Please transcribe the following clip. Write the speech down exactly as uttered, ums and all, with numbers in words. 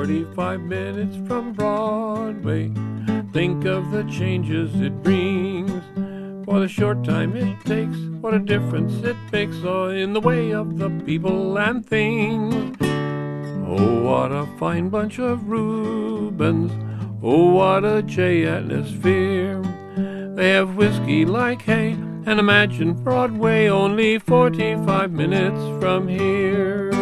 forty-five minutes from Broadway. Think of the changes it brings. What a short time it takes, what a difference it makes uh, in the way of the people and things. Oh, what a fine bunch of Rubens. Oh, what a J atmosphere. They have whiskey like hay, and imagine Broadway only forty-five minutes from here.